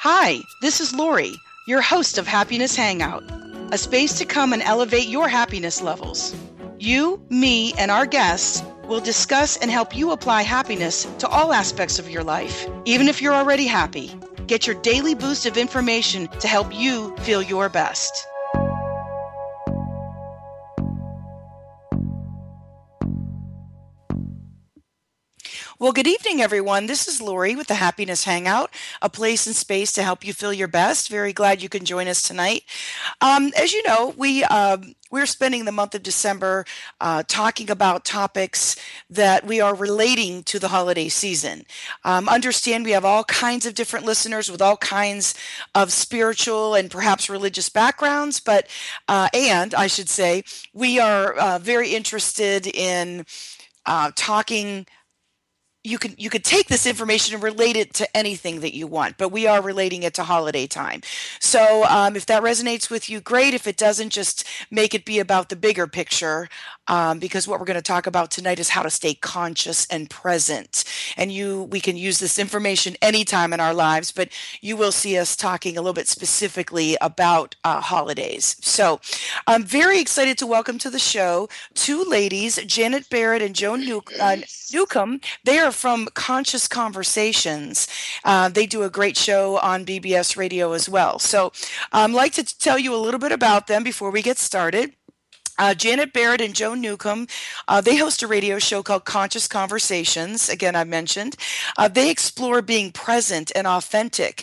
Hi, this is Lori, your host of Happiness Hangout, a space to come and elevate your happiness levels. You, me, and our guests will discuss and help you apply happiness to all aspects of your life, even if you're already happy. Get your daily boost of information to help you feel your best. Well, good evening, everyone. This is Lori with the Happiness Hangout, a place and space to help you feel your best. Very glad you can join us tonight. As you know, we're spending the month of December talking about topics that we are relating to the holiday season. Understand we have all kinds of different listeners with all kinds of spiritual and perhaps religious backgrounds, and I should say, we are very interested in talking. You could take this information and relate it to anything that you want, but we are relating it to holiday time. So if that resonates with you, great. If it doesn't, just make it be about the bigger picture, because what we're going to talk about tonight is how to stay conscious and present. And we can use this information anytime in our lives, but you will see us talking a little bit specifically about holidays. So I'm very excited to welcome to the show two ladies, Janet Barrett and Joan Newcomb. They are from Conscious Conversations. They do a great show on BBS Radio as well. So I'd like to tell you a little bit about them before we get started. Janet Barrett and Joan Newcomb, they host a radio show called Conscious Conversations. Again, I mentioned. They explore being present and authentic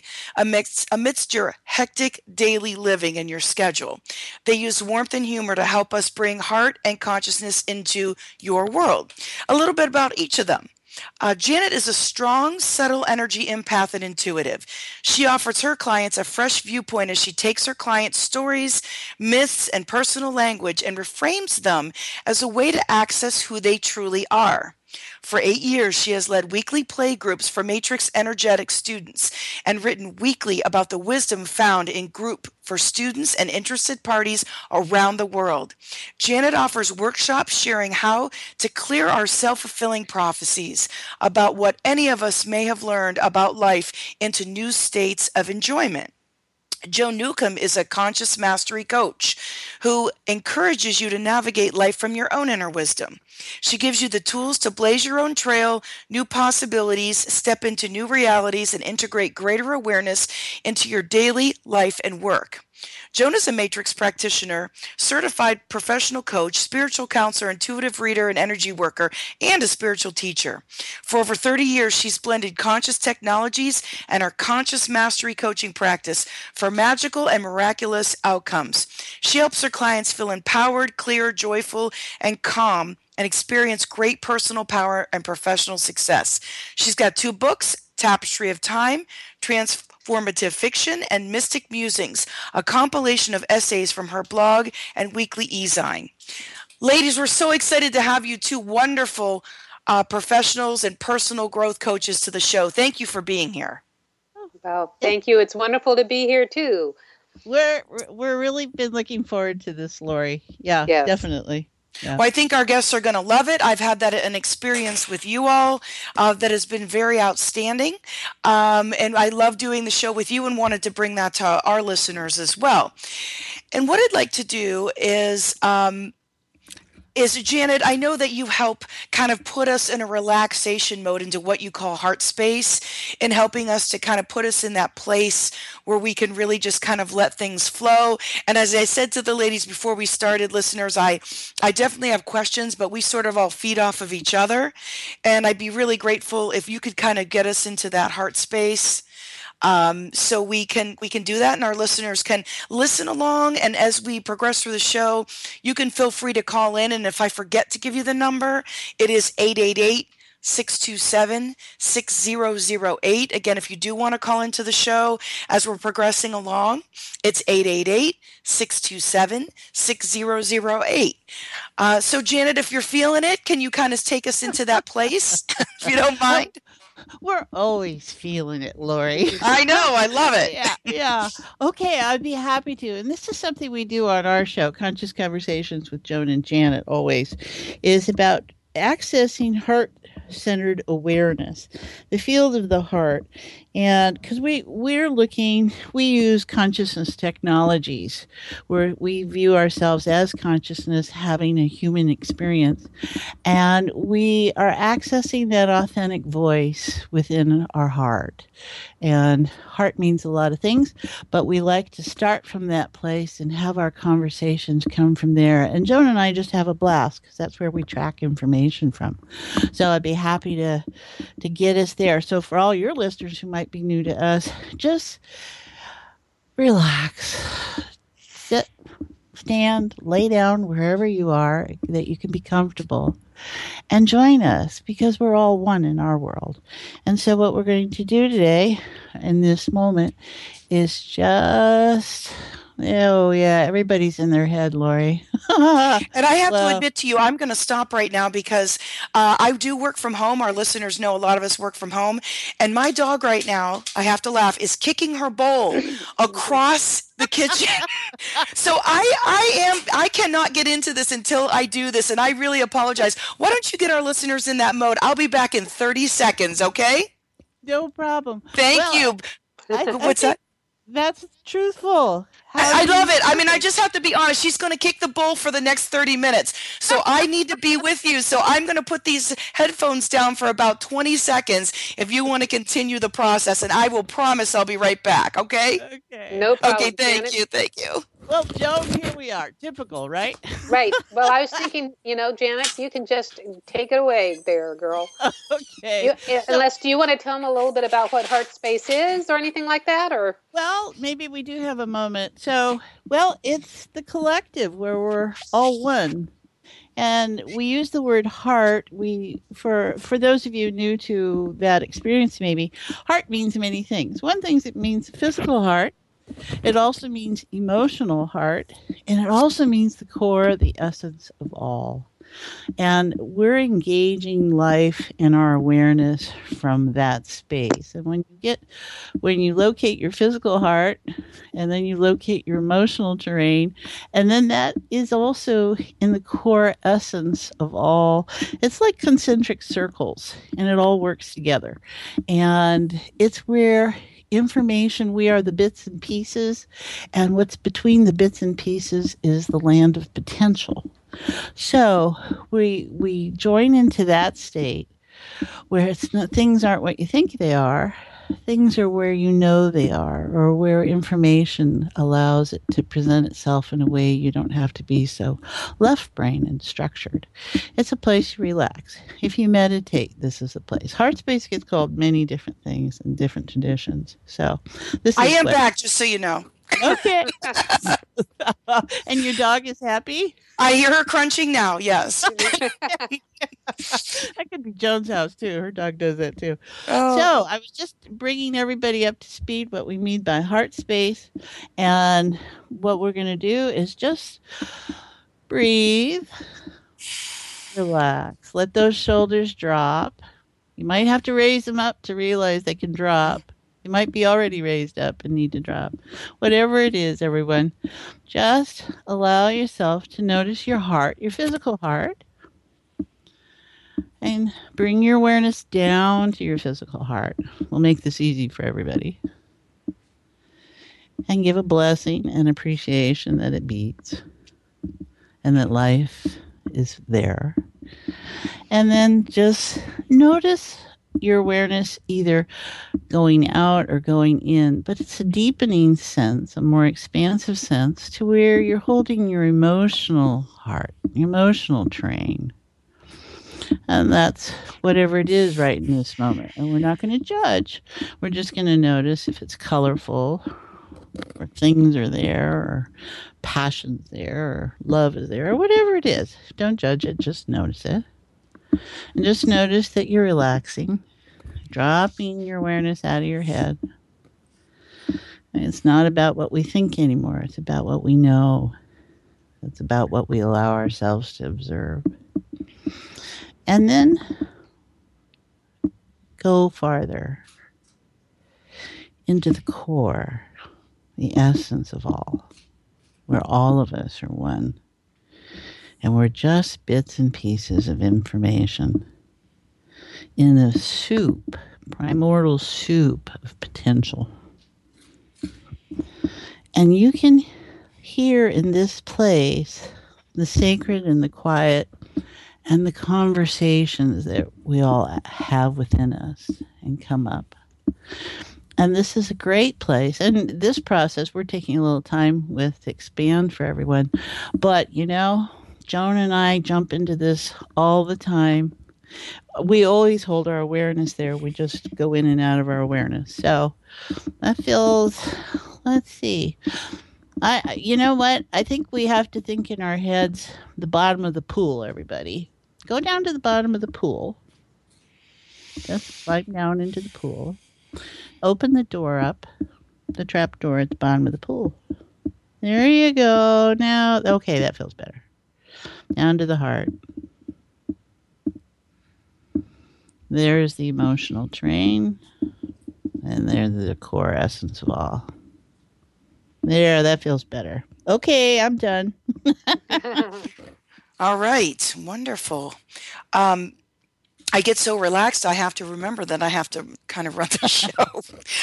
amidst your hectic daily living and your schedule. They use warmth and humor to help us bring heart and consciousness into your world. A little bit about each of them. Janet is a strong, subtle energy empath and intuitive. She offers her clients a fresh viewpoint as she takes her clients' stories, myths, and personal language and reframes them as a way to access who they truly are. For 8 years, she has led weekly play groups for Matrix Energetic students and written weekly about the wisdom found in group for students and interested parties around the world. Janet offers workshops sharing how to clear our self-fulfilling prophecies about what any of us may have learned about life into new states of enjoyment. Joan Newcomb is a conscious mastery coach who encourages you to navigate life from your own inner wisdom. She gives you the tools to blaze your own trail, new possibilities, step into new realities, and integrate greater awareness into your daily life and work. Joan is a Matrix practitioner, certified professional coach, spiritual counselor, intuitive reader, and energy worker, and a spiritual teacher. For over 30 years, she's blended conscious technologies and her conscious mastery coaching practice for magical and miraculous outcomes. She helps her clients feel empowered, clear, joyful, and calm, and experience great personal power and professional success. She's got 2 books, Tapestry of Time, Transformative Fiction, and Mystic Musings, a compilation of essays from her blog and weekly e-zine. Ladies, we're so excited to have you two wonderful professionals and personal growth coaches to the show. Thank you for being here. Well, thank you. It's wonderful to be here too. We're really been looking forward to this, Lori. Yeah, yes. Definitely. Yeah. Well, I think our guests are going to love it. I've had an experience with you all that has been very outstanding. And I love doing the show with you and wanted to bring that to our listeners as well. And what I'd like to do is Janet, I know that you help kind of put us in a relaxation mode into what you call heart space and helping us to kind of put us in that place where we can really just kind of let things flow. And as I said to the ladies before we started, listeners, I definitely have questions, but we sort of all feed off of each other. And I'd be really grateful if you could kind of get us into that heart space. So we can do that, and our listeners can listen along. And as we progress through the show, you can feel free to call in. And if I forget to give you the number, it is 888-627-6008. Again, if you do want to call into the show as we're progressing along, it's 888-627-6008. So Janet, if you're feeling it, can you kind of take us into that place, if you don't mind? We're always feeling it, Lori. I know. I love it. Yeah. Okay, I'd be happy to. And this is something we do on our show, Conscious Conversations with Joan and Janet, always, is about accessing heart-centered awareness, the field of the heart. And because we use consciousness technologies where we view ourselves as consciousness having a human experience. And we are accessing that authentic voice within our heart. And heart means a lot of things, but we like to start from that place and have our conversations come from there. And Joan and I just have a blast because that's where we track information from. So I'd be happy to get us there. So for all your listeners who might be new to us, just relax, sit, stand, lay down wherever you are that you can be comfortable and join us because we're all one in our world. And so what we're going to do today in this moment is just, oh yeah, everybody's in their head, Lori. And I have to admit to you, I'm going to stop right now because I do work from home. Our listeners know a lot of us work from home. And my dog right now, I have to laugh, is kicking her bowl across the kitchen. So I cannot get into this until I do this. And I really apologize. Why don't you get our listeners in that mode? I'll be back in 30 seconds. Okay. No problem. Thank you. What's that? That's truthful. I love it. I mean, I just have to be honest. She's going to kick the bowl for the next 30 minutes. So I need to be with you. So I'm going to put these headphones down for about 20 seconds if you want to continue the process. And I will promise I'll be right back. Okay? Okay. No problem. Okay. Thank Janet. you. Thank you. Well, Joan, here we are. Typical, right? Right. Well, I was thinking, Janet, you can just take it away there, girl. Okay. Unless, do you want to tell them a little bit about what Heart Space is or anything like that? Or Well, maybe we do have a moment. So, well, it's the collective where we're all one. And we use the word heart. For those of you new to that experience, maybe heart means many things. One thing, it means physical heart. It also means emotional heart, and it also means the core, the essence of all. And we're engaging life and our awareness from that space. And when you locate your physical heart, and then you locate your emotional terrain, and then that is also in the core essence of all. It's like concentric circles, and it all works together. And it's where information, we are the bits and pieces, and what's between the bits and pieces is the land of potential. So we join into that state where things aren't what you think they are. Things are where you know they are, or where information allows it to present itself in a way you don't have to be so left brain and structured. It's a place to relax. If you meditate, this is a place. Heart space gets called many different things in different traditions. So this is I am back, just so you know. Okay. And your dog is happy? I hear her crunching now. Yes. That could be Joan's house too. Her dog does that too. Oh. So I was just bringing everybody up to speed what we mean by heart space. And what we're going to do is just breathe, relax, let those shoulders drop. You might have to raise them up to realize they can drop. You might be already raised up and need to drop. Whatever it is, everyone, just allow yourself to notice your heart, your physical heart, and bring your awareness down to your physical heart. We'll make this easy for everybody. And give a blessing and appreciation that it beats and that life is there. And then just notice your awareness either going out or going in, but it's a deepening sense, a more expansive sense to where you're holding your emotional heart, your emotional terrain. And that's whatever it is right in this moment. And we're not going to judge. We're just going to notice if it's colorful, or things are there, or passion's there, or love is there, or whatever it is. Don't judge it, just notice it. And just notice that you're relaxing, dropping your awareness out of your head. And it's not about what we think anymore. It's about what we know. It's about what we allow ourselves to observe. And then go farther into the core, the essence of all, where all of us are one. And we're just bits and pieces of information in a soup primordial soup of potential. And you can hear in this place the sacred and the quiet and the conversations that we all have within us and come up. And this is a great place. And this process, we're taking a little time with to expand for everyone. But, Joan and I jump into this all the time. We always hold our awareness there. We just go in and out of our awareness. So that feels, let's see. You know what? I think we have to think in our heads the bottom of the pool, everybody. Go down to the bottom of the pool. Just slide down into the pool. Open the door up, the trap door at the bottom of the pool. There you go. Now, okay, that feels better. Down to the heart. There's the emotional terrain. And there's the core essence of all. There, that feels better. Okay, I'm done. All right, wonderful. I get so relaxed, I have to remember that I have to kind of run the show.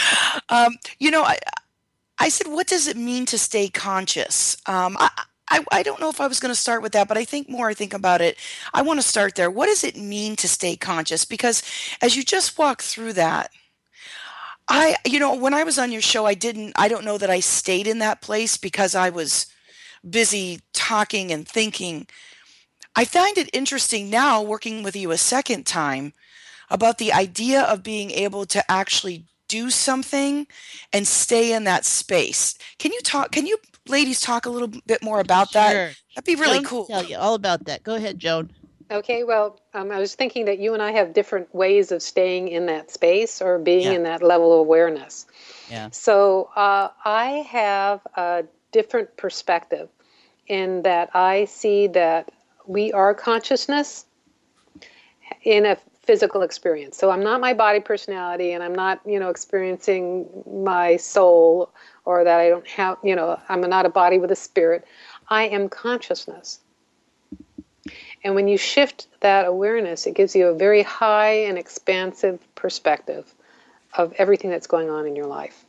I said, what does it mean to stay conscious? I don't know if I was going to start with that, but I think about it, I want to start there. What does it mean to stay conscious? Because as you just walked through that, when I was on your show, I don't know that I stayed in that place because I was busy talking and thinking. I find it interesting now working with you a second time about the idea of being able to actually do something and stay in that space. Can you ladies talk a little bit more about that? Sure. That'd be really Joan cool. Can tell you all about that. Go ahead, Joan. Okay, well, I was thinking that you and I have different ways of staying in that space or being in that level of awareness. Yeah. So I have a different perspective in that I see that we are consciousness in a physical experience. So I'm not my body personality, and I'm not, experiencing my soul, or that I don't have, I'm not a body with a spirit. I am consciousness. And when you shift that awareness, it gives you a very high and expansive perspective of everything that's going on in your life.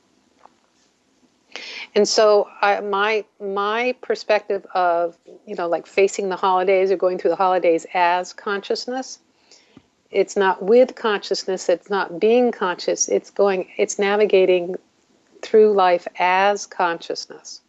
And so my perspective of, like facing the holidays or going through the holidays as consciousness, it's not with consciousness, it's not being conscious, it's navigating through life as consciousness.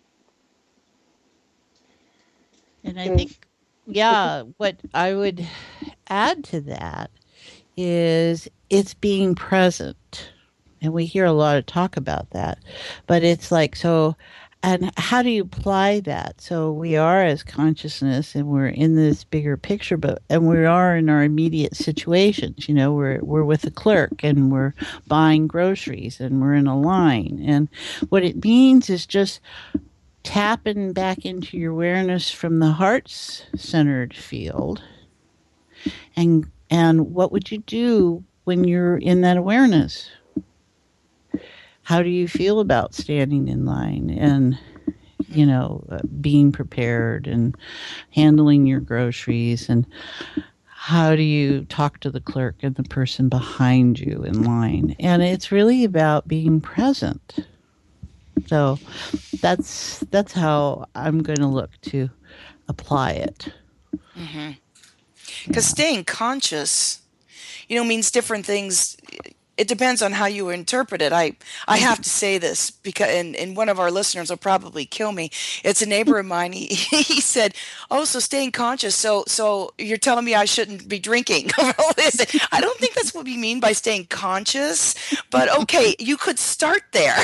And I think, what I would add to that is it's being present. And we hear a lot of talk about that. But it's like, so, and how do you apply that? So we are as consciousness and we're in this bigger picture, and we are in our immediate situations. We're with a clerk and we're buying groceries and we're in a line. And what it means is just tapping back into your awareness from the heart's centered field. And what would you do when you're in that awareness? How do you feel about standing in line and, being prepared and handling your groceries? And how do you talk to the clerk and the person behind you in line? And it's really about being present. So that's how I'm going to look to apply it. Because staying conscious, means different things. It depends on how you interpret it. I have to say this because, and one of our listeners will probably kill me. It's a neighbor of mine. He said, "Oh, so staying conscious. So you're telling me I shouldn't be drinking?" I don't think that's what we mean by staying conscious. But okay, you could start there.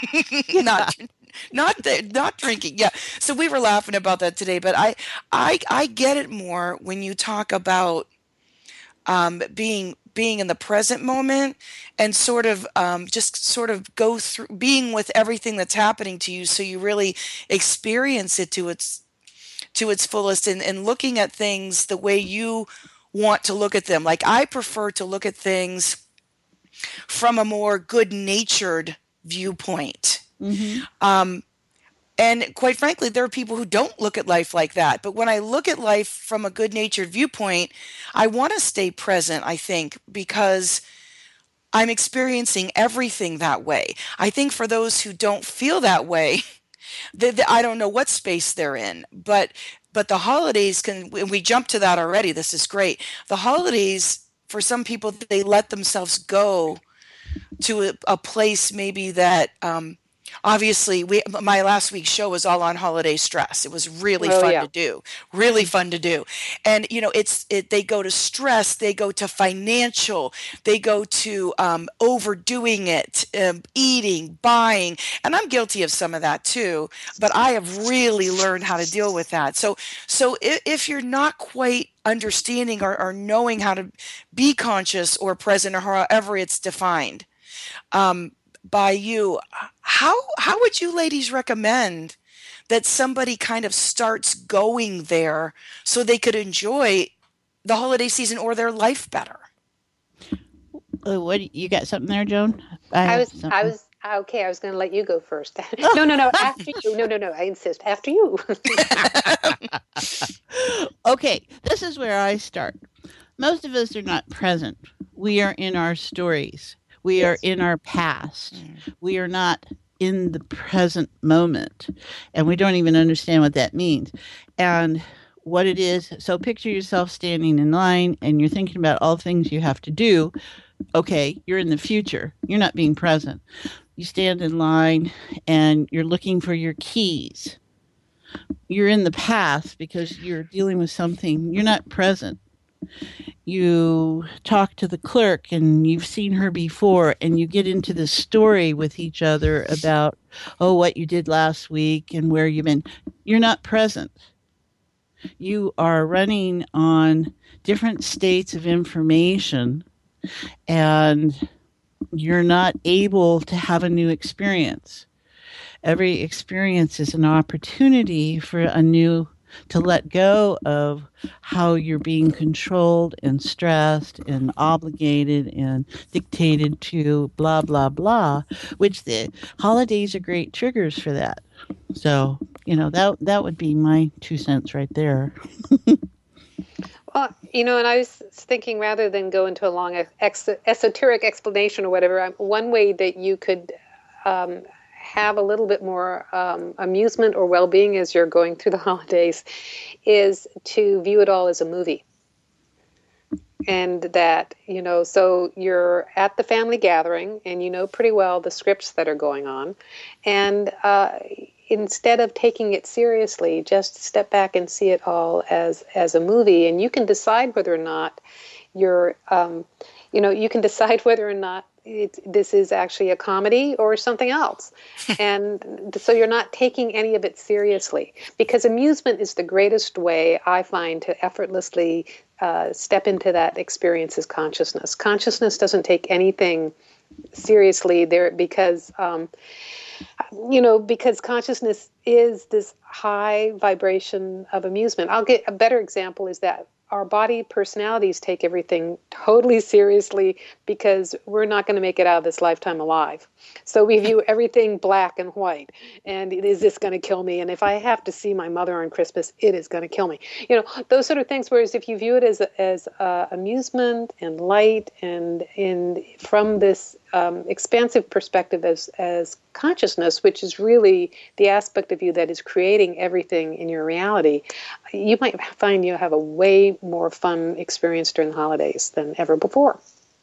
Not drinking. Yeah. So we were laughing about that today. But I get it more when you talk about being in the present moment and sort of go through being with everything that's happening to you, so you really experience it to its fullest, and looking at things the way you want to look at them. Like, I prefer to look at things from a more good-natured viewpoint. And quite frankly, there are people who don't look at life like that. But when I look at life from a good-natured viewpoint, I want to stay present, I think, because I'm experiencing everything that way. I think for those who don't feel that way, I don't know what space they're in, but the holidays can, and we jump to that already. This is great. The holidays, for some people, they let themselves go to a place maybe that obviously my last week's show was all on holiday stress. It was really Oh fun yeah. to do, really fun to do. And they go to stress, they go to financial, they go to overdoing it, eating, buying, and I'm guilty of some of that too, but I have really learned how to deal with that. So if you're not quite understanding or knowing how to be conscious or present, or however it's defined um, by you, how would you ladies recommend that somebody kind of starts going there so they could enjoy the holiday season or their life better? What you got something there, Joan? I I have was, I something. was, okay, I was going to let you go first. No, after you. No, I insist, after you. Okay, this is where I start. Most of us are not present. We are in our stories. We are Yes. in our past. We are not in the present moment. And we don't even understand what that means. And what it is. So picture yourself standing in line and you're thinking about all the things you have to do. Okay, you're in the future. You're not being present. You stand in line and you're looking for your keys. You're in the past because you're dealing with something. You're not present. You talk to the clerk and you've seen her before and you get into this story with each other about, oh, what you did last week and where you've been. You're not present. You are running on different states of information and you're not able to have a new experience. Every experience is an opportunity for a new to let go of how you're being controlled and stressed and obligated and dictated to, blah blah blah, which the holidays are great triggers for that. So that would be my 2 cents right there. Well, and I was thinking rather than go into a long esoteric explanation or whatever, one way that you could um, have a little bit more amusement or well-being as you're going through the holidays is to view it all as a movie. And that, so you're at the family gathering and you know pretty well the scripts that are going on. And instead of taking it seriously, just step back and see it all as a movie. And you can decide whether or not you're, you can decide whether or not this is actually a comedy or something else. And so you're not taking any of it seriously, because amusement is the greatest way I find to effortlessly step into that experience as consciousness. Consciousness doesn't take anything seriously there because because consciousness is this high vibration of amusement. I'll get a better example is that our body personalities take everything totally seriously because we're not going to make it out of this lifetime alive. So we view everything black and white. And is this going to kill me? And if I have to see my mother on Christmas, it is going to kill me. Those sort of things. Whereas if you view it as amusement and light and from this expansive perspective as consciousness, which is really the aspect of you that is creating everything in your reality, you might find you have a way more fun experience during the holidays than ever before.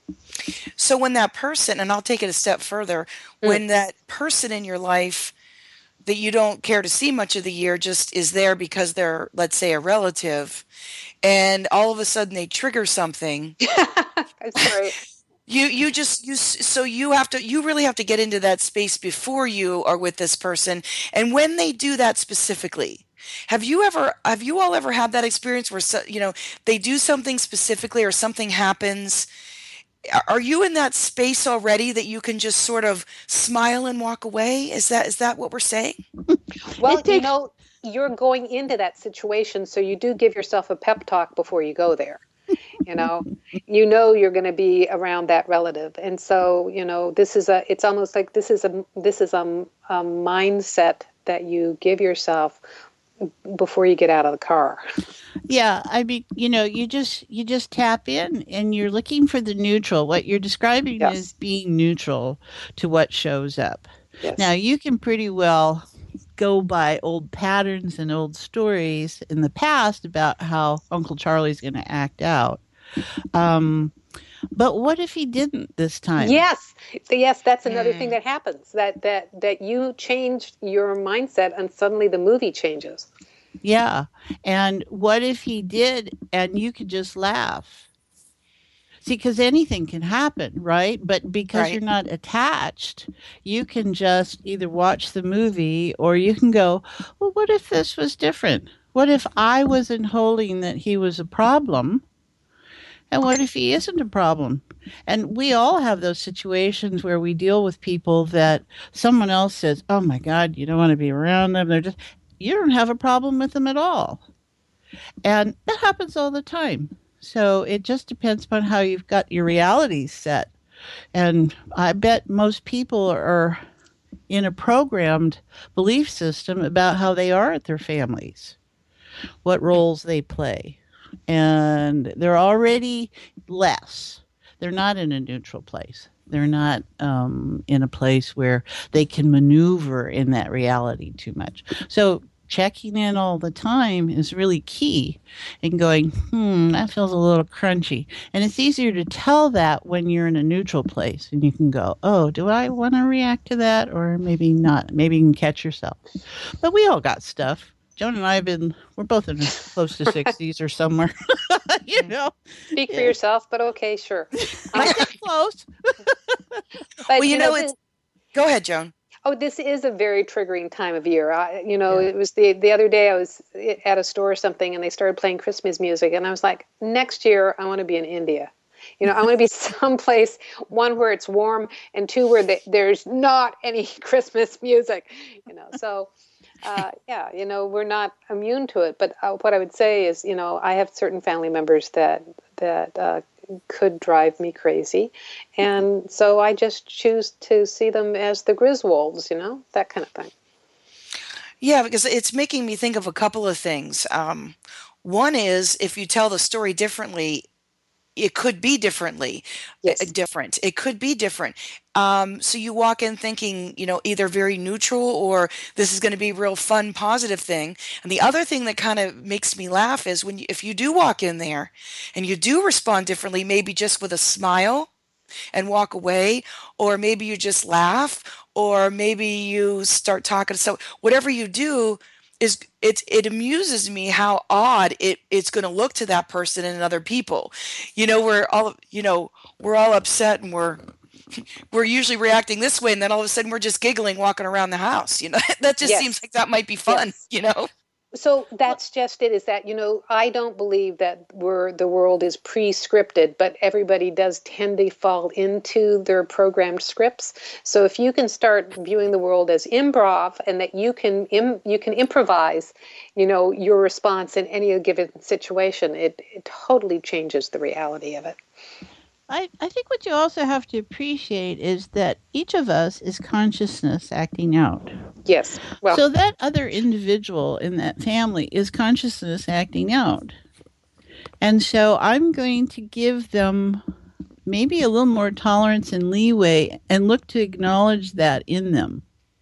So when that person, and I'll take it a step further, when that person in your life that you don't care to see much of the year just is there because they're, let's say, a relative, and all of a sudden they trigger something. That's right. So you really have to get into that space before you are with this person. And when they do that specifically, have you all ever had that experience where they do something specifically or something happens? Are you in that space already that you can just sort of smile and walk away? Is that what we're saying? Well, you're going into that situation, so you do give yourself a pep talk before you go there. You're going to be around that relative, and so it's almost like this is a mindset that you give yourself before you get out of the car. Yeah, I mean, you just tap in and you're looking for the neutral. What you're describing is Yes. being neutral to what shows up. Now, Yes. you can pretty well go by old patterns and old stories in the past about how Uncle Charlie's going to act out. Um, but what if he didn't this time? Yes. Yes, that's another thing Mm, that happens. That you changed your mindset and suddenly the movie changes. Yeah. And what if he did and you could just laugh? See, because anything can happen, right? But because you're right. not attached, you can just either watch the movie or you can go, well, what if this was different? What if I wasn't holding that he was a problem? And what if he isn't a problem? And we all have those situations where we deal with people that someone else says, oh my God, you don't want to be around them. You don't have a problem with them at all. And that happens all the time. So it just depends upon how you've got your realities set. And I bet most people are in a programmed belief system about how they are at their families, what roles they play. And they're already less. They're not in a neutral place. They're not in a place where they can maneuver in that reality too much. So checking in all the time is really key and going, that feels a little crunchy. And it's easier to tell that when you're in a neutral place and you can go, oh, do I want to react to that? Or maybe not. Maybe you can catch yourself. But we all got stuff. Joan and I we're both in close to 60s or somewhere, you Mm. know. Speak for Yeah. yourself, but okay, sure. I think close. Well, But it's go ahead, Joan. this is a very triggering time of year. Yeah. It was the other day I was at a store or something, and they started playing Christmas music, and I was like, next year I want to be in India. I want to be someplace, one, where it's warm, and two, where there's not any Christmas music. So yeah, we're not immune to it. But what I would say is, I have certain family members that could drive me crazy, and so I just choose to see them as the Griswolds, that kind of thing. Yeah, because it's making me think of a couple of things. One is if you tell the story differently, it could be Yes. different. It could be different. So you walk in thinking, either very neutral or this is going to be a real fun, positive thing. And the other thing that kind of makes me laugh is if you do walk in there and you do respond differently, maybe just with a smile and walk away, or maybe you just laugh, or maybe you start talking. So whatever you do is it amuses me how odd it's going to look to that person and other people. We're all upset and we're usually reacting this way, and then all of a sudden we're just giggling walking around the house. That just seems Yes. like that might be fun. Yes. So that's just it, is that, I don't believe that the world is pre-scripted, but everybody does tend to fall into their programmed scripts. So if you can start viewing the world as improv, and that you can improvise, your response in any given situation, it totally changes the reality of it. I think what you also have to appreciate is that each of us is consciousness acting out. Yes. Well, So that other individual in that family is consciousness acting out. And so I'm going to give them maybe a little more tolerance and leeway and look to acknowledge that in them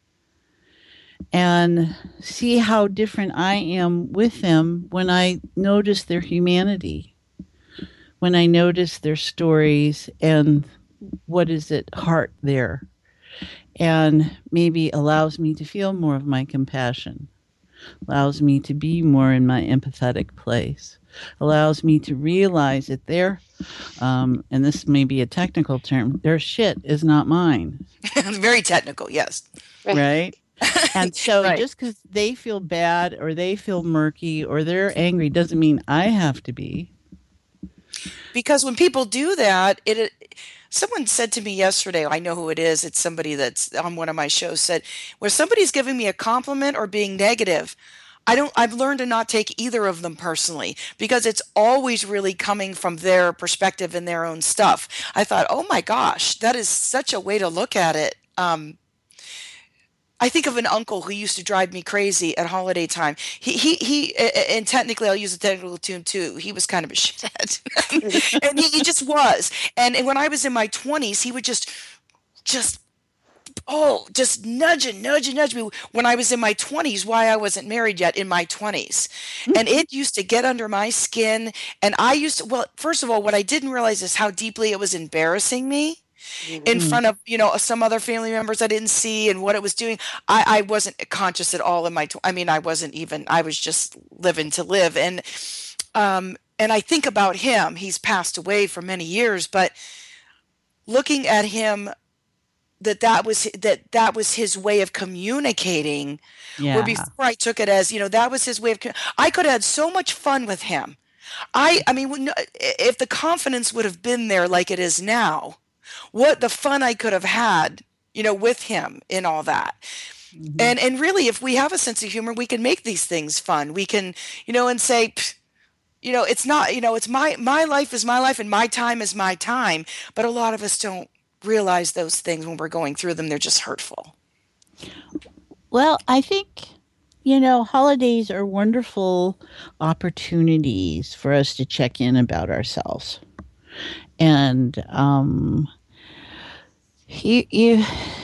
and see how different I am with them when I notice their humanity, when I notice their stories and what is at heart there, and maybe allows me to feel more of my compassion, allows me to be more in my empathetic place, allows me to realize that and this may be a technical term, their shit is not mine, Very technical, yes. right? And so Right. just because they feel bad or they feel murky or they're angry doesn't mean I have to be. Because when people do that, someone said to me yesterday, I know who it is, it's somebody that's on one of my shows, said, where somebody's giving me a compliment or being negative, I've learned to not take either of them personally, because it's always really coming from their perspective and their own stuff. I thought, oh my gosh, that is such a way to look at it. I think of an uncle who used to drive me crazy at holiday time. And technically, I'll use a technical term too. He was kind of a shithead, and he just was. And when I was in my 20s, he would just just nudge me when I was in my 20s, why I wasn't married yet in my 20s. And it used to get under my skin. And I used to, well, first of all, what I didn't realize is how deeply it was embarrassing me in Mhm. Mm. front of, some other family members I didn't see and what it was doing. I wasn't conscious at all in my, I mean, I wasn't even, I was just living to live. And I think about him, he's passed away for many years, but looking at him, that was his way of communicating, where Yeah. before I took it as, that was his way of I could have had so much fun with him. I mean, if the confidence would have been there like it is now, what the fun I could have had, with him in all that. Hmm. And really, if we have a sense of humor, we can make these things fun. We can, and say, it's not, it's my life is my life and my time is my time. But a lot of us don't realize those things when we're going through them. They're just hurtful. Well, I think, holidays are wonderful opportunities for us to check in about ourselves. And you, you,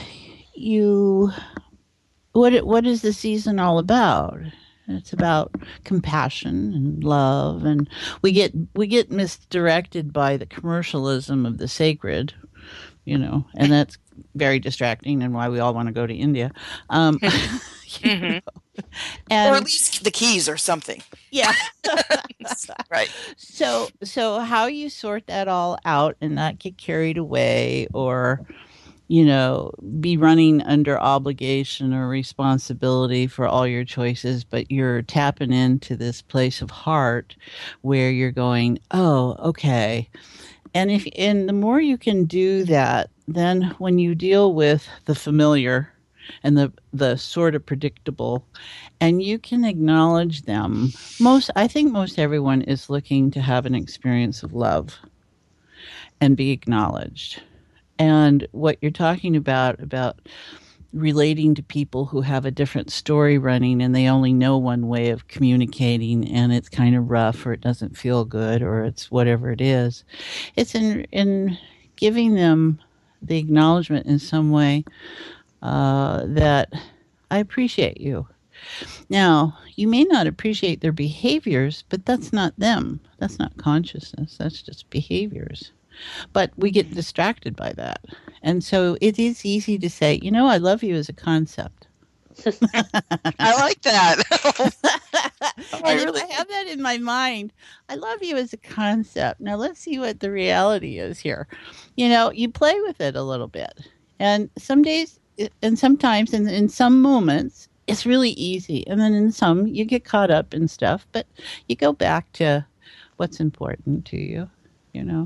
you what is the season all about? It's about compassion and love, and we get misdirected by the commercialism of the sacred, and that's very distracting, and why we all want to go to India. Um, Hmm. Or at and least the keys or something. yeah, Right. so how you sort that all out and not get carried away, or be running under obligation or responsibility for all your choices, but you're tapping into this place of heart where you're going, oh, okay. And the more you can do that, then when you deal with the familiar and the sort of predictable, and you can acknowledge them, I think most everyone is looking to have an experience of love and be acknowledged. And what you're talking about relating to people who have a different story running and they only know one way of communicating, and it's kind of rough, or it doesn't feel good, or it's whatever it is, it's in giving them the acknowledgement in some way, that I appreciate you. Now, you may not appreciate their behaviors, but that's not them. That's not consciousness. That's just behaviors. But we get distracted by that. And so it is easy to say, I love you as a concept. I like that. I And if really I have that in my mind, I love you as a concept. Now let's see what the reality is here. You play with it a little bit. And some days and sometimes in some moments, it's really easy. And then in some, you get caught up in stuff, but you go back to what's important to you, you know.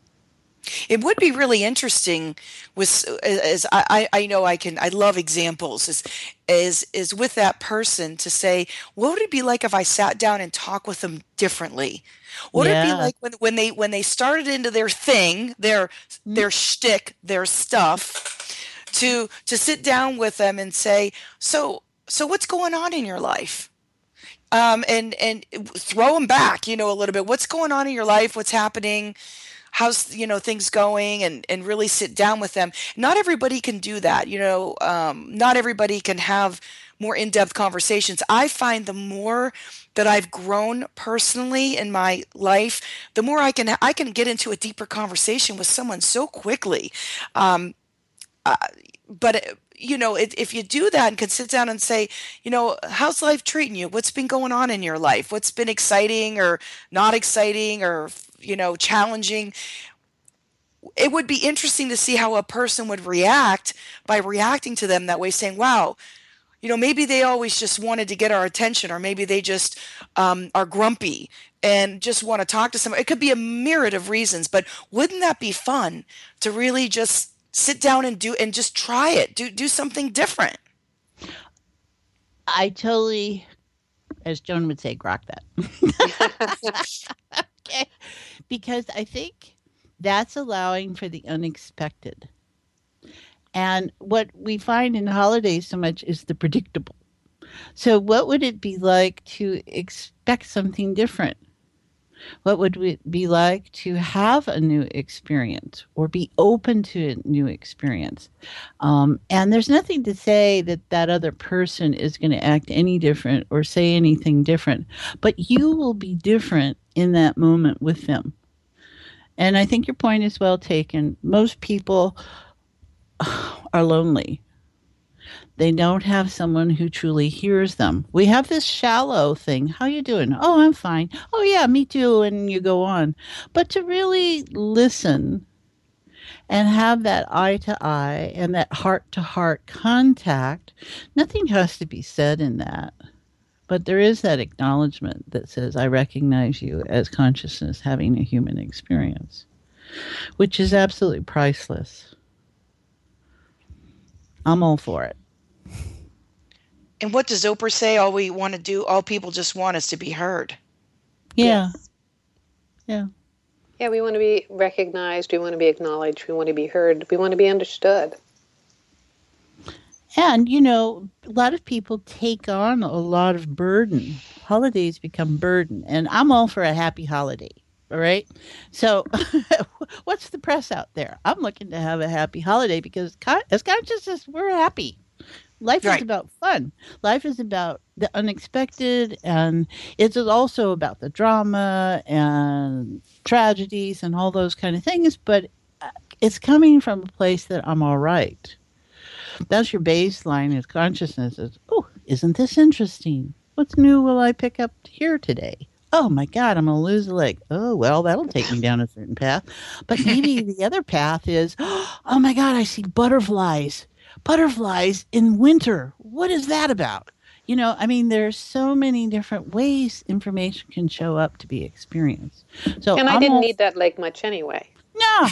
It would be really interesting with as I know I love examples is with that person to say, what would it be like if I sat down and talked with them differently? What would it be Yeah. like when they started into their thing, their shtick, their stuff, to sit down with them and say, so what's going on in your life? And throw them back, a little bit. What's going on in your life? What's happening? How's things going, and really sit down with them. Not everybody can do that. Not everybody can have more in-depth conversations. I find the more that I've grown personally in my life, the more I can get into a deeper conversation with someone so quickly. um, uh, but if you do that and can sit down and say, how's life treating you? What's been going on in your life? What's been exciting or not exciting, or challenging? It would be interesting to see how a person would react by reacting to them that way, saying, wow, maybe they always just wanted to get our attention, or maybe they just are grumpy and just want to talk to someone. It could be a myriad of reasons, but wouldn't that be fun to really just sit down and just try it, do something different? I totally, as Joan would say, grok that. Okay. Because I think that's allowing for the unexpected. And what we find in holidays so much is the predictable. So, what would it be like to expect something different? What would it be like to have a new experience or be open to a new experience? And there's nothing to say that that other person is going to act any different or say anything different, but you will be different in that moment with them. And I think your point is well taken. Most people are lonely. They don't have someone who truly hears them. We have this shallow thing. How you doing? Oh, I'm fine. Oh yeah, me too. And you go on. But to really listen and have that eye to eye and that heart to heart contact, nothing has to be said in that. But there is that acknowledgement that says, I recognize you as consciousness having a human experience, which is absolutely priceless. I'm all for it. And what does Oprah say? All we want to do, all people just want is to be heard. Yeah. Yes. Yeah. Yeah, we want to be recognized, we want to be acknowledged, we want to be heard, we want to be understood. And, you know, a lot of people take on a lot of burden. Holidays become burden. And I'm all for a happy holiday. All right. So, what's the press out there? I'm looking to have a happy holiday because, as consciousness, we're happy. Life is Right. about fun. Life is about the unexpected, and it's also about the drama and tragedies and all those kind of things. But it's coming from a place that I'm all right. That's your baseline is consciousness is, oh, isn't this interesting? What's new will I pick up here today? Oh my God, I'm going to lose a leg. Oh, well, that'll take me down a certain path. But maybe the other path is, oh my God, I see butterflies. Butterflies in winter. What is that about? You know, I mean, there's so many different ways information can show up to be experienced. So And I I'm didn't all, need that leg much anyway. no,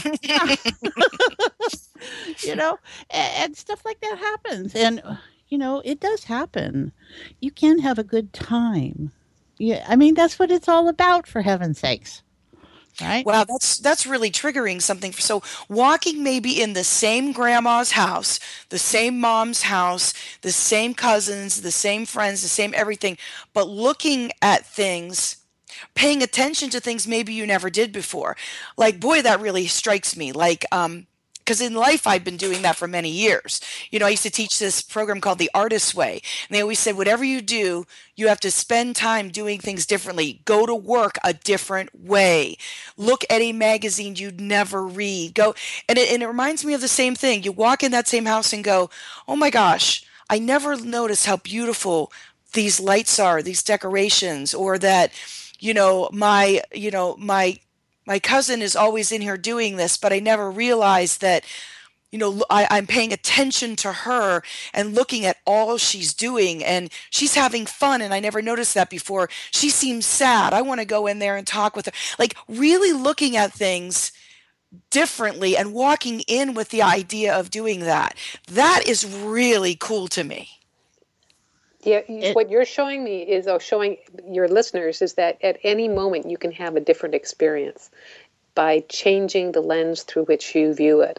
you know, and stuff like that happens. And, you know, it does happen. You can have a good time. Yeah, I mean, that's what it's all about, for heaven's sakes, right? Wow, that's really triggering something. So walking maybe in the same grandma's house, the same mom's house, the same cousins, the same friends, the same everything, but looking at things, paying attention to things maybe you never did before. Like, boy, that really strikes me. Like, because in life I've been doing that for many years. You know, I used to teach this program called The Artist's Way, and they always said, whatever you do, you have to spend time doing things differently. Go to work a different way. Look at a magazine you'd never read. Go, and it reminds me of the same thing. You walk in that same house and go, oh my gosh, I never noticed how beautiful these lights are, these decorations, or that, my cousin is always in here doing this, but I never realized that, I'm paying attention to her and looking at all she's doing, and she's having fun. And I never noticed that before. She seems sad. I want to go in there and talk with her. Like, really looking at things differently and walking in with the idea of doing that. That is really cool to me. Yeah, It, what you're showing me is, or showing your listeners, is that at any moment you can have a different experience by changing the lens through which you view it.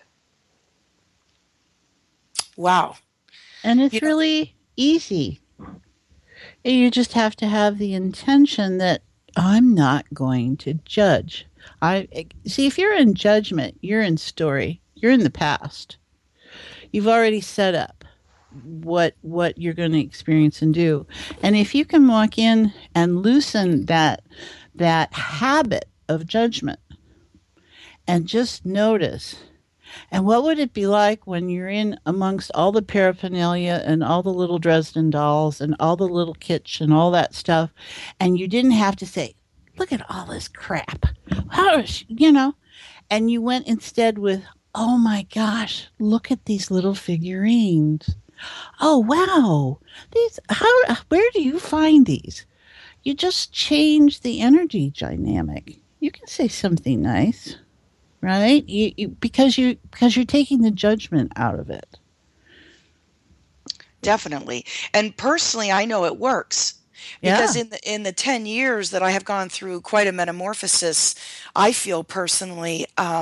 Wow. and You it's know, really easy. You just have to have the intention that I'm not going to judge. I see if you're in judgment, you're in story, you're in the past. You've already set up what you're going to experience and do. And if you can walk in and loosen that habit of judgment and just notice, and what would it be like when you're in amongst all the paraphernalia and all the little Dresden dolls and all the little kitsch and all that stuff, and you didn't have to say, look at all this crap. How is, and you went instead with, oh my gosh, look at these little figurines. Oh wow. These where do you find these? You just change the energy dynamic. You can say something nice, right? Because you're taking the judgment out of it. definitely. And personally, I know it works because Yeah. in the 10 years that I have gone through quite a metamorphosis, I feel personally,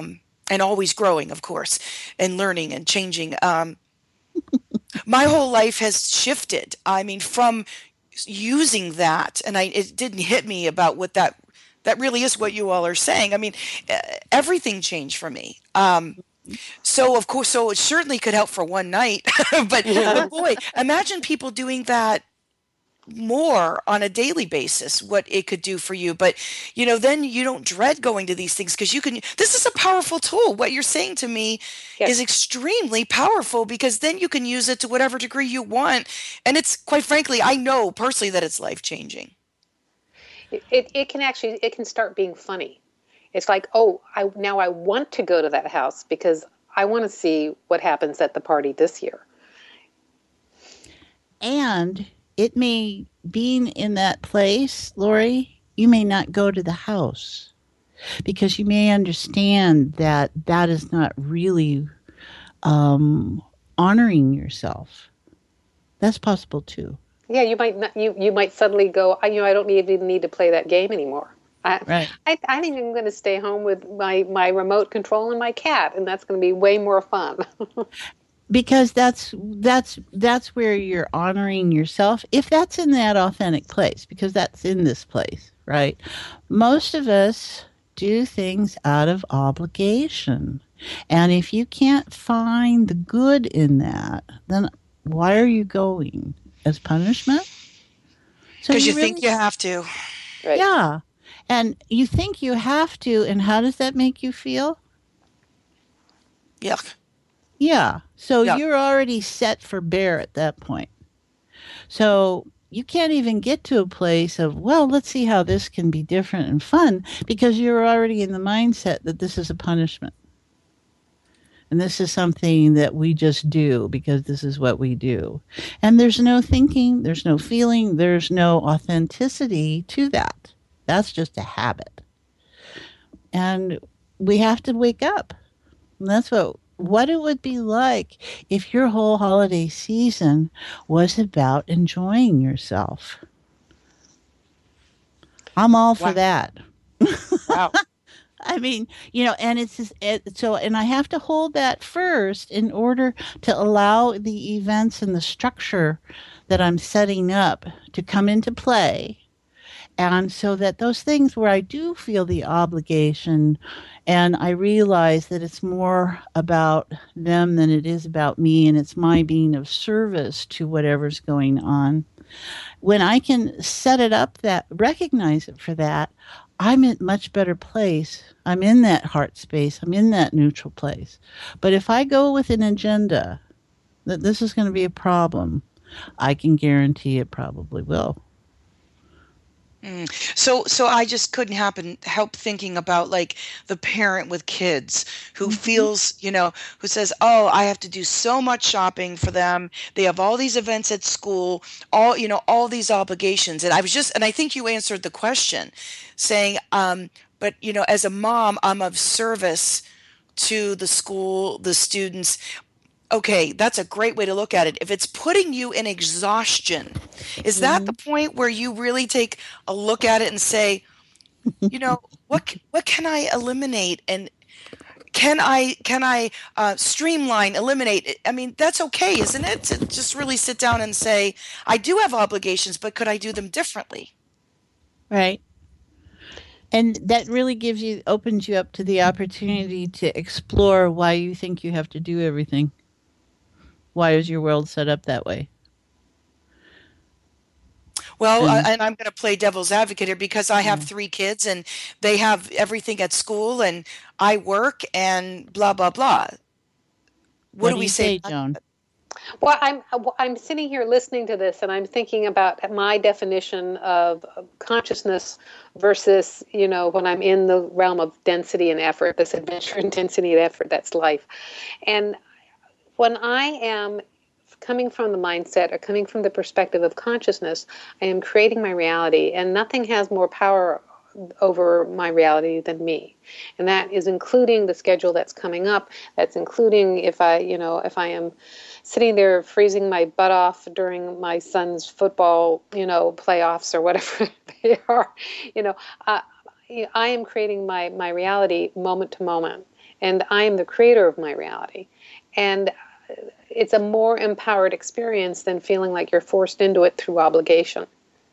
and always growing, of course, and learning and changing. My whole life has shifted. I mean, from using that, and it didn't hit me about what that really is what you all are saying. I mean, everything changed for me. So of course, so it certainly could help for one night, but boy, imagine people doing that more on a daily basis, what it could do for you. But then you don't dread going to these things because this is a powerful tool. What you're saying to me is Yes. extremely powerful, because then you can use it to whatever degree you want. And it's, quite frankly, I know personally that it's life changing. It can actually, it can start being funny. It's like, oh, now I want to go to that house because I want to see what happens at the party this year. And it may, being in that place, Lori, you may not go to the house because you may understand that that is not really honoring yourself. That's possible too. Yeah, you might not, you might suddenly go, I don't even need to play that game anymore. Right. I think I'm going to stay home with my remote control and my cat, and that's going to be way more fun. Because that's where you're honoring yourself, if that's in that authentic place, because that's in this place, right? Most of us do things out of obligation, and if you can't find the good in that, then why are you going? As punishment? So Because you really, think you have to. Right. yeah, and you think you have to, and how does that make you feel? Yuck. Yeah. So Yuck. you're already set for bear at that point. So you can't even get to a place of, well, let's see how this can be different and fun, because you're already in the mindset that this is a punishment. And this is something that we just do because this is what we do. And there's no thinking, there's no feeling, there's no authenticity to that. That's just a habit. And we have to wake up. And that's what it would be like if your whole holiday season was about enjoying yourself. I'm all for Wow. that. Wow. I mean, and it's just, so, and I have to hold that first in order to allow the events and the structure that I'm setting up to come into play. And so that those things where I do feel the obligation and I realize that it's more about them than it is about me, and it's my being of service to whatever's going on. When I can set it up, that recognize it for that, I'm in a much better place. I'm in that heart space. I'm in that neutral place. But if I go with an agenda that this is going to be a problem, I can guarantee it probably will. So I just couldn't help thinking about, like, the parent with kids who Mm-hmm. feels, who says, "Oh, I have to do so much shopping for them. They have all these events at school, all these obligations." And I think you answered the question saying, but as a mom, I'm of service to the school, the students. Okay, that's a great way to look at it. If it's putting you in exhaustion, is that Mm-hmm. the point where you really take a look at it and say, what can I eliminate, and can I streamline, eliminate? I mean, that's okay, isn't it? To just really sit down and say, I do have obligations, but could I do them differently? Right. And that really opens you up to the opportunity to explore why you think you have to do everything. Why is your world set up that way? Well, And and I'm going to play devil's advocate here because I have yeah. three kids and they have everything at school and I work and blah, blah, blah. What What do do we you say say, to that? Joan? Well, I'm sitting here listening to this, and I'm thinking about my definition of consciousness versus, when I'm in the realm of density and effort, this adventure, intensity, and effort, that's life. And when I am coming from the mindset or coming from the perspective of consciousness, I am creating my reality, and nothing has more power over my reality than me. And that is including the schedule that's coming up. That's including if I am sitting there freezing my butt off during my son's football, playoffs or whatever they are, you know, uh, I am creating my reality moment to moment. and I am the creator of my reality. And it's a more empowered experience than feeling like you're forced into it through obligation.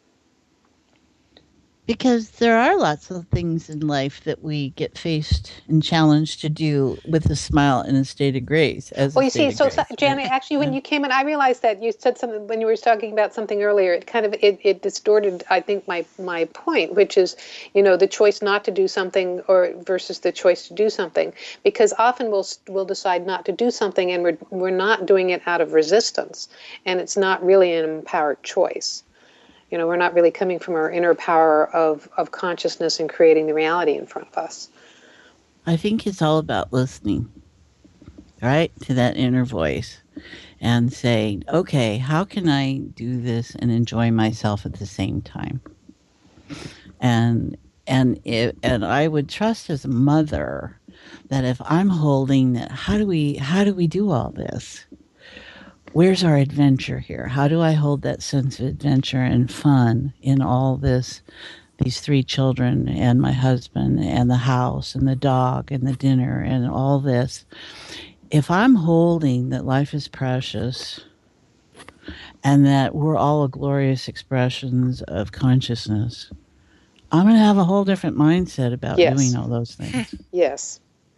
Because there are lots of things in life that we get faced and challenged to do with a smile and a state of grace. Well, you see, so Janet, actually, when you came in, I realized that you said something when you were talking about something earlier. It kind of it distorted, I think, my point, which is, the choice not to do something or versus the choice to do something. Because often we'll decide not to do something, and we're not doing it out of resistance, and it's not really an empowered choice. We're not really coming from our inner power of consciousness and creating the reality in front of us. I think it's all about listening, right, to that inner voice and saying, okay, how can I do this and enjoy myself at the same time? And I would trust as a mother that if I'm holding that, how do we do all this? Where's our adventure here? How do I hold that sense of adventure and fun in all this, these 3 children and my husband and the house and the dog and the dinner and all this? If I'm holding that life is precious and that we're all glorious expressions of consciousness, I'm going to have a whole different mindset about doing all those things. Yes.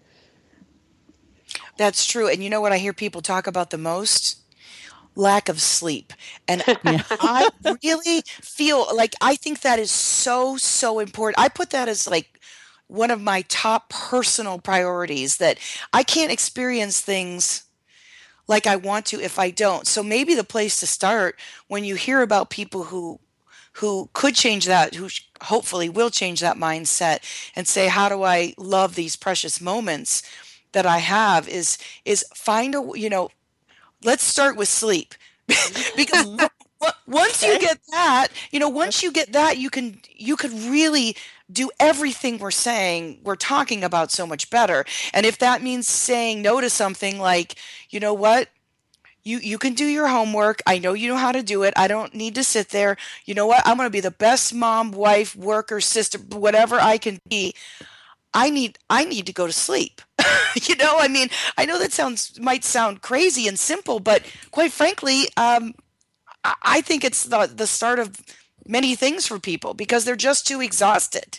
That's true. And you know what I hear people talk about the most? Lack of sleep. And I really feel like I think that is so, so important. I put that as like one of my top personal priorities, that I can't experience things like I want to if I don't. So maybe the place to start, when you hear about people who could change that, who hopefully will change that mindset and say, how do I love these precious moments that I have, is find a, let's start with sleep. Because once you get that, you could really do everything we're talking about so much better. And if that means saying no to something like, you know what, you can do your homework. I know you know how to do it. I don't need to sit there. You know what? I'm going to be the best mom, wife, worker, sister, whatever I can be. I need to go to sleep. I mean, I know that might sound crazy and simple, but quite frankly, I think it's the start of many things for people because they're just too exhausted.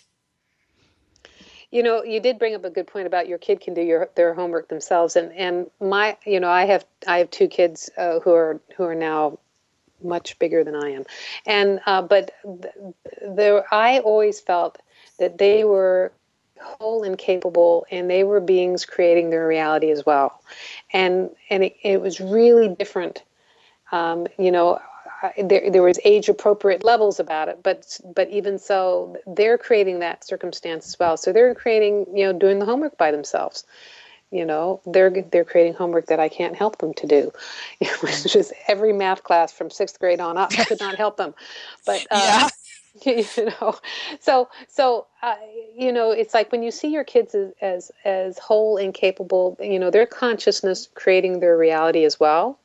You did bring up a good point about your kid can do their homework themselves, and my, I have 2 kids who are now much bigger than I am, and but I always felt that they were whole and capable, and they were beings creating their reality as well, and it was really different. There was age appropriate levels about it, but even so, they're creating that circumstance as well. So they're creating, doing the homework by themselves. They're creating homework that I can't help them to do. It was just every math class from 6th grade on up. I could not help them, but yeah. So it's like when you see your kids as whole and capable, their consciousness creating their reality as well.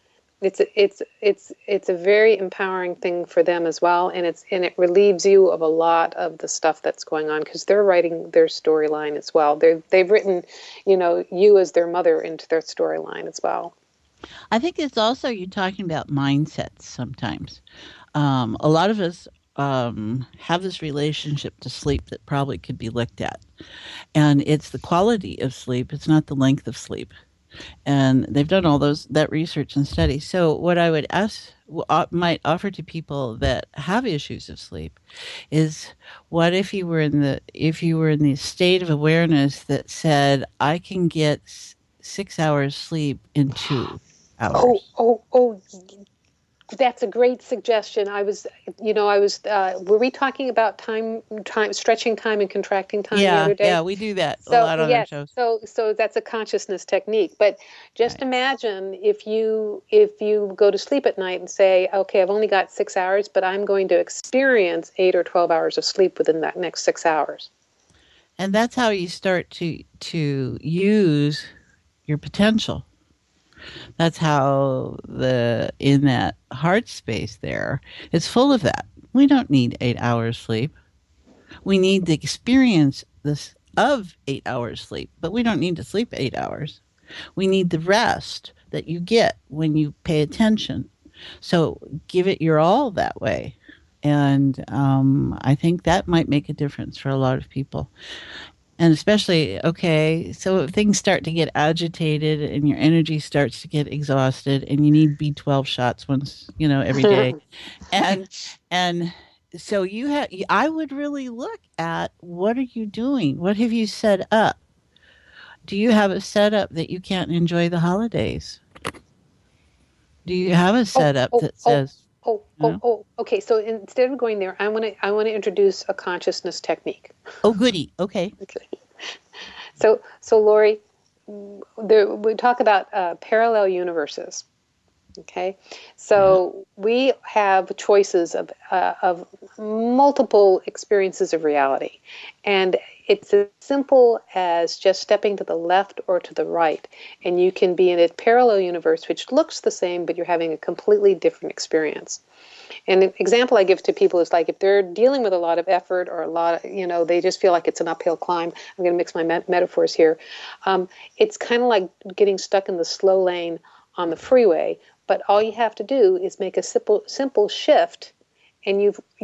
It's a very empowering thing for them as well, and it relieves you of a lot of the stuff that's going on because they're writing their storyline as well. They've written, you as their mother into their storyline as well. I think it's also you're talking about mindsets sometimes. A lot of us have this relationship to sleep that probably could be looked at, and it's the quality of sleep. It's not the length of sleep. And they've done all that research and study. So what I would might offer to people that have issues of sleep is, what if you were in the state of awareness that said, I can get 6 hours sleep in 2 hours. Oh, that's a great suggestion. Were we talking about time, stretching time and contracting time the other day? Yeah, we do that a lot on our shows. So that's a consciousness technique. But just imagine if you go to sleep at night and say, okay, I've only got 6 hours, but I'm going to experience 8 or 12 hours of sleep within that next 6 hours. And that's how you start to use your potential. That's how in that heart space there, it's full of that. We don't need 8 hours sleep. We need to experience this of 8 hours sleep, but we don't need to sleep 8 hours. We need the rest that you get when you pay attention. So give it your all that way. And I think that might make a difference for a lot of people. And especially, okay, so if things start to get agitated and your energy starts to get exhausted and you need B12 shots once, every day. And, and, so I would really look at what are you doing? What have you set up? Do you have a setup that you can't enjoy the holidays? Do you have a Oh, setup oh, that oh, says, okay. So instead of going there, I want to introduce a consciousness technique. oh, goody. Okay. Okay. So Lori, we talk about parallel universes. Okay, so we have choices of multiple experiences of reality, and it's as simple as just stepping to the left or to the right, and you can be in a parallel universe which looks the same, but you're having a completely different experience. And an example I give to people is like if they're dealing with a lot of effort or a lot of, they just feel like it's an uphill climb. I'm going to mix my metaphors here. It's kind of like getting stuck in the slow lane on the freeway, but all you have to do is make a simple shift, and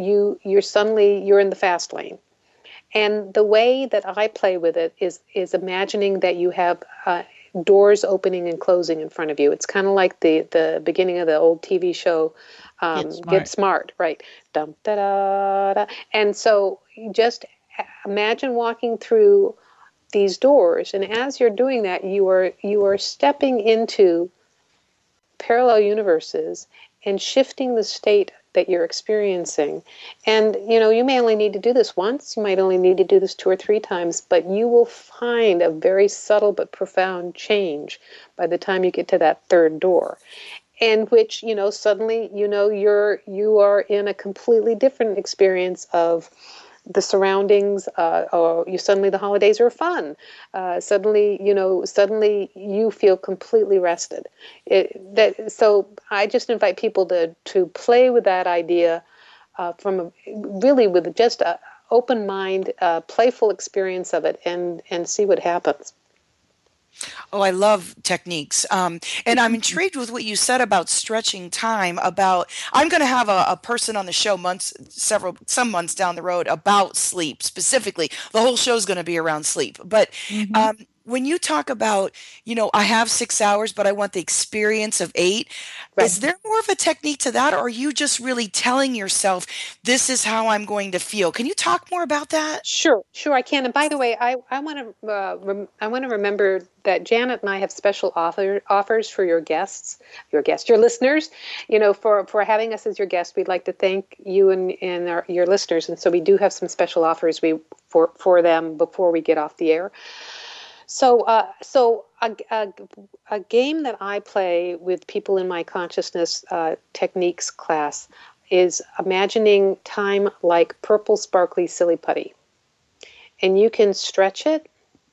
you're in the fast lane. And the way that I play with it is imagining that you have doors opening and closing in front of you. It's kind of like the beginning of the old TV show, Get Smart, right? Dum da da da. And so you just imagine walking through these doors, and as you're doing that, you are stepping into parallel universes and shifting the state that you're experiencing. And you may only need to do this once, you might only need to do this 2 or 3 times, but you will find a very subtle but profound change by the time you get to that third door, in which suddenly you are in a completely different experience of the surroundings, or suddenly the holidays are fun. Suddenly you feel completely rested. So I just invite people to play with that idea really with just an open mind, playful experience of it, and see what happens. Oh, I love techniques. And I'm intrigued with what you said about stretching time. I'm going to have a person on the show some months down the road about sleep specifically. The whole show is going to be around sleep. But Mm-hmm. when you talk about, I have 6 hours, but I want the experience of 8, Right. is there more of a technique to that? Or are you just really telling yourself, this is how I'm going to feel? Can you talk more about that? Sure, I can. And by the way, I want to remember that Janet and I have special offers for your guests, your listeners. For having us as your guest, we'd like to thank you and your listeners. And so we do have some special offers for them before we get off the air. So a game that I play with people in my consciousness techniques class is imagining time like purple sparkly silly putty. And you can stretch it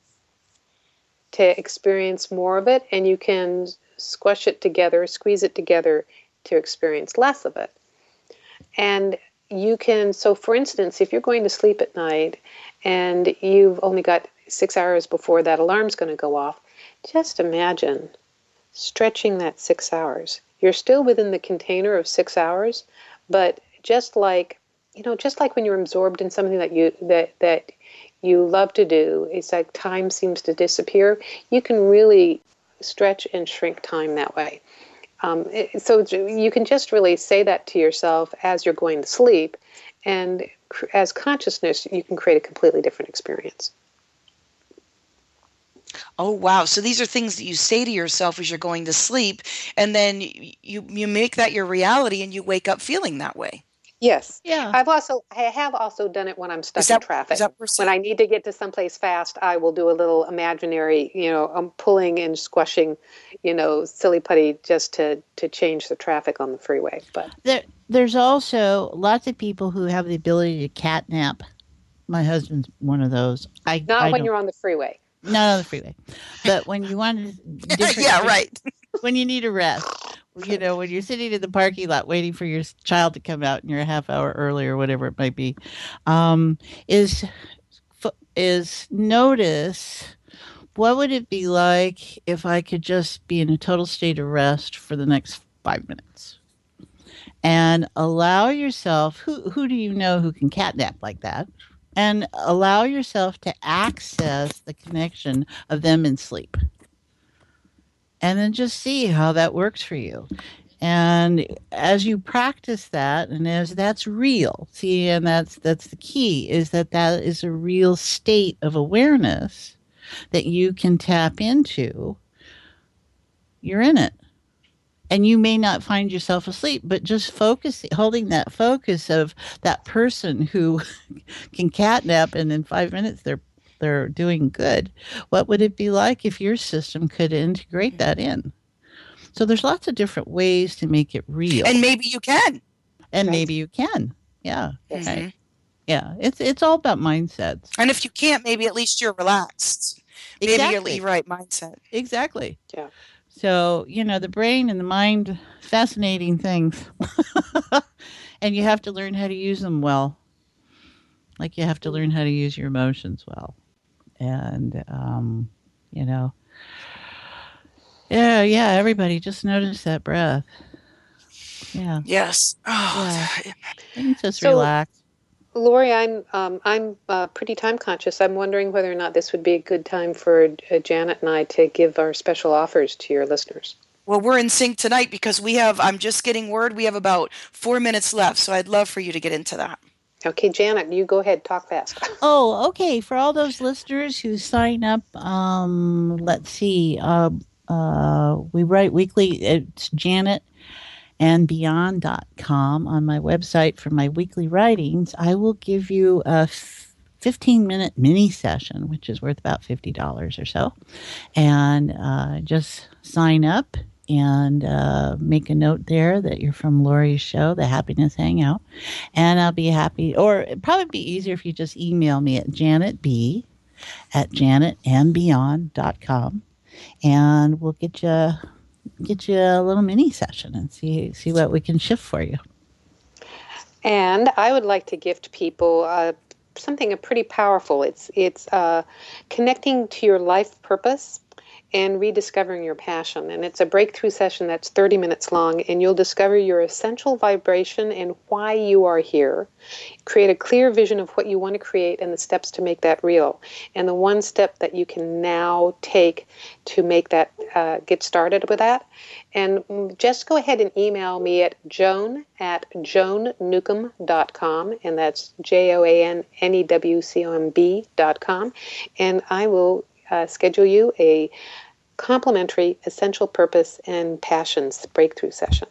to experience more of it, and you can squeeze it together to experience less of it. And so for instance, if you're going to sleep at night and you've only got 6 hours before that alarm's going to go off, just imagine stretching that 6 hours. You're still within the container of 6 hours, but just like when you're absorbed in something that you love to do, it's like time seems to disappear. You can really stretch and shrink time that way. So you can just really say that to yourself as you're going to sleep, and as consciousness, you can create a completely different experience. Oh, wow. So these are things that you say to yourself as you're going to sleep, and then you make that your reality and you wake up feeling that way. Yes. Yeah. I have also done it when I'm stuck in traffic. Is that what we're when saying? I need to get to someplace fast, I will do a little imaginary, I'm pulling and squashing, silly putty just to change the traffic on the freeway. But There's also lots of people who have the ability to catnap. My husband's one of those. not when you're on the freeway. Not on the freeway, but when you want Yeah, right. When you need a rest, when you're sitting in the parking lot waiting for your child to come out and you're a half hour early or whatever it might be, is is notice what would it be like if I could just be in a total state of rest for the next 5 minutes, and allow yourself, who do you know who can catnap like that, and allow yourself to access the connection of them in sleep, and then just see how that works for you. And as you practice that, and as that's real, see, and that's the key, is that that is a real state of awareness that you can tap into, you're in it. And you may not find yourself asleep, but just holding that focus of that person who can catnap, and in 5 minutes they're doing good. What would it be like if your system could integrate that in? So there's lots of different ways to make it real. And maybe you can. And maybe you can. Yeah. Yes. Right. Yeah. It's all about mindsets. And if you can't, maybe at least you're relaxed. Maybe Exactly. you're right mindset. Exactly. Yeah. So, the brain and the mind, fascinating things. And you have to learn how to use them well. Like you have to learn how to use your emotions well. And, yeah, everybody just notice that breath. Yeah. Yes. Oh, Yeah. And just relax. Lori, I'm pretty time conscious. I'm wondering whether or not this would be a good time for Janet and I to give our special offers to your listeners. Well, we're in sync tonight because I'm just getting word, we have about 4 minutes left. So I'd love for you to get into that. Okay, Janet, you go ahead. Talk fast. Oh, okay. For all those listeners who sign up, let's see. We write weekly. It's janetandbeyond.com on my website for my weekly writings. I will give you a 15-minute mini session, which is worth about $50 or so. And just sign up and make a note there that you're from Lori's show, The Happiness Hangout. And I'll be happy, or it'd probably be easier if you just email me at janetb@janetandbeyond.com. And we'll get you a little mini session and see what we can shift for you. And I would like to gift people something pretty powerful. It's connecting to your life purpose and rediscovering your passion. And it's a breakthrough session that's 30 minutes long, and you'll discover your essential vibration and why you are here. Create a clear vision of what you want to create and the steps to make that real. And the one step that you can now take to make that, get started with that. And just go ahead and email me at joan@joannewcomb.com, and that's JOANNEWCOMB.com. And I will schedule you a complimentary essential purpose and passions breakthrough session.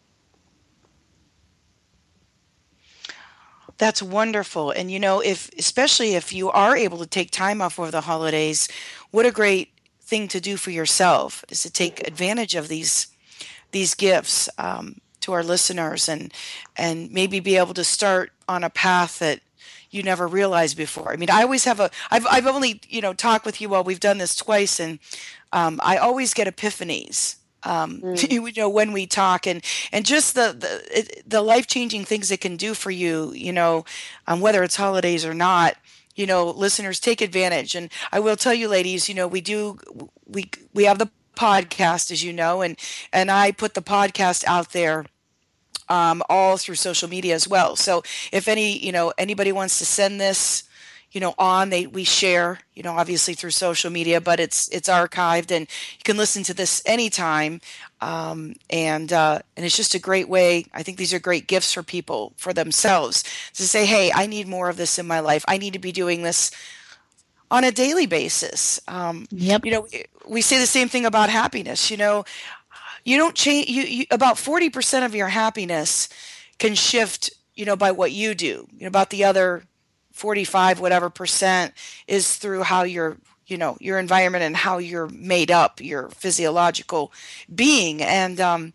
That's wonderful. And especially if you are able to take time off over the holidays, what a great thing to do for yourself is to take advantage of these gifts to our listeners, and maybe be able to start on a path that you never realized before. I mean, I always have I've only, talked with you while we've done this twice, and I always get epiphanies, when we talk, and just the life-changing things it can do for you, whether it's holidays or not. Listeners, take advantage. And I will tell you, ladies, we have the podcast, as you know, and I put the podcast out there all through social media as well. So if anybody wants to send this, we share, obviously through social media, but it's archived, and you can listen to this anytime. And it's just a great way. I think these are great gifts for people, for themselves, to say, hey, I need more of this in my life. I need to be doing this on a daily basis. Yep. We say the same thing about happiness. You don't change. You about 40% of your happiness can shift, by what you do. About the other 45 whatever percent is through how your environment and how you're made up, your physiological being. And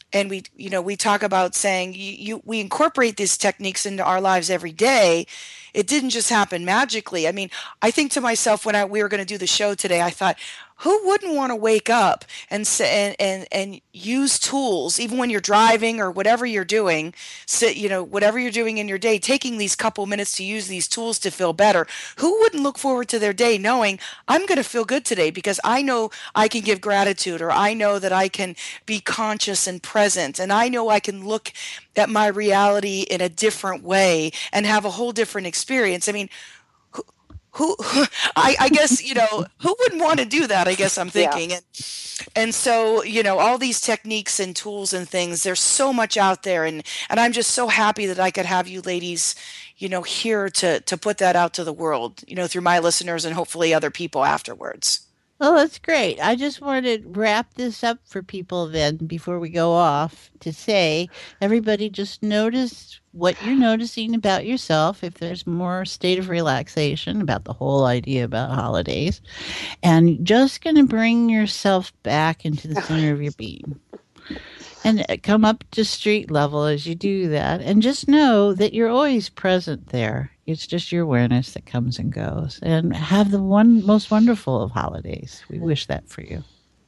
we talk about saying we incorporate these techniques into our lives every day, it didn't just happen magically. I mean, I think to myself when we were going to do the show today, I thought, who wouldn't want to wake up and say, and use tools, even when you're driving or whatever you're doing, whatever you're doing in your day, taking these couple minutes to use these tools to feel better. Who wouldn't look forward to their day knowing I'm going to feel good today because I know I can give gratitude, or I know that I can be conscious and present, and I know I can look at my reality in a different way and have a whole different experience. I mean, who I guess, who wouldn't want to do that? I guess I'm thinking. Yeah. And so, all these techniques and tools and things, there's so much out there. And I'm just so happy that I could have you ladies, here to put that out to the world, through my listeners and hopefully other people afterwards. Well, that's great. I just wanted to wrap this up for people then before we go off to say, everybody just notice what you're noticing about yourself, if there's more state of relaxation about the whole idea about holidays, and just going to bring yourself back into the center of your being. And come up to street level as you do that, and just know that you're always present there. It's just your awareness that comes and goes. And have the most wonderful of holidays. We wish that for you.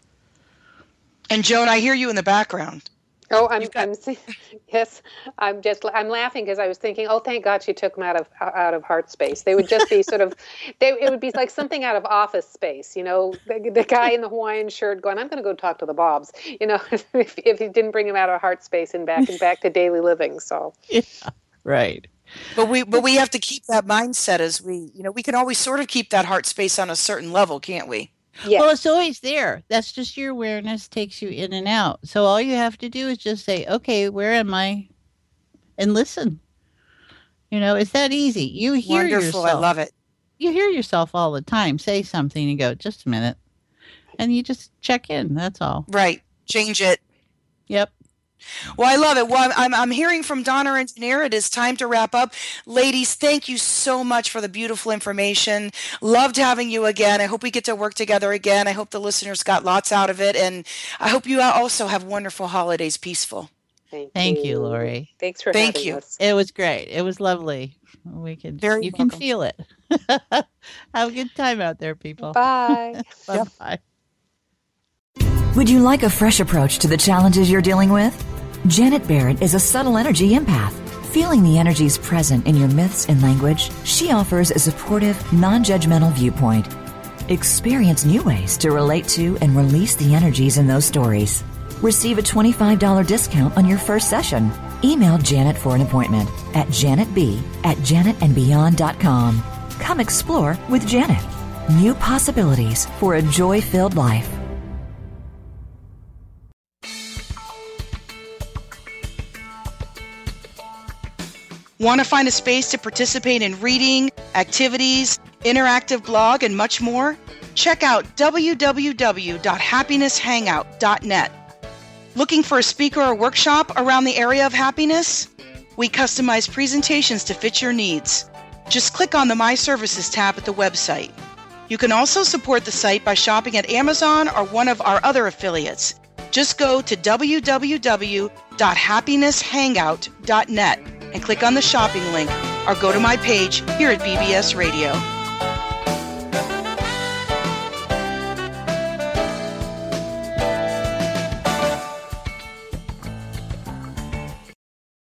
And Joan, I hear you in the background. Oh, yes. I'm laughing because I was thinking, oh, thank God she took them out of Heart Space. They would just be it would be like something out of Office Space, the guy in the Hawaiian shirt going, I'm going to go talk to the Bobs, if he didn't bring him out of Heart Space and back to daily living. So, yeah, right. But we have to keep that mindset as we can always sort of keep that heart space on a certain level, can't we? Yeah. Well, it's always there. That's just your awareness takes you in and out. So all you have to do is just say, okay, where am I? And listen. It's that easy. You hear Wonderful. yourself. I love it. You hear yourself all the time. Say something and go, just a minute. And you just check in. That's all. Right. Change it. Yep. Well, I love it. Well, I'm hearing from Donna Engineer. It is time to wrap up. Ladies, thank you so much for the beautiful information. Loved having you again. I hope we get to work together again. I hope the listeners got lots out of it. And I hope you also have wonderful holidays, peaceful. Thank you, Lori. Thanks for Thank having you. us. It was great. It was lovely. You can feel it. Have a good time out there, people. Bye. Bye-bye. Would you like a fresh approach to the challenges you're dealing with? Janet Barrett is a subtle energy empath. Feeling the energies present in your myths and language, she offers a supportive, non-judgmental viewpoint. Experience new ways to relate to and release the energies in those stories. Receive a $25 discount on your first session. Email Janet for an appointment at janetb@janetandbeyond.com. Come explore with Janet. New possibilities for a joy-filled life. Want to find a space to participate in reading, activities, interactive blog, and much more? Check out www.happinesshangout.net. Looking for a speaker or workshop around the area of happiness? We customize presentations to fit your needs. Just click on the My Services tab at the website. You can also support the site by shopping at Amazon or one of our other affiliates. Just go to www.happinesshangout.net and click on the shopping link or go to my page here at BBS Radio.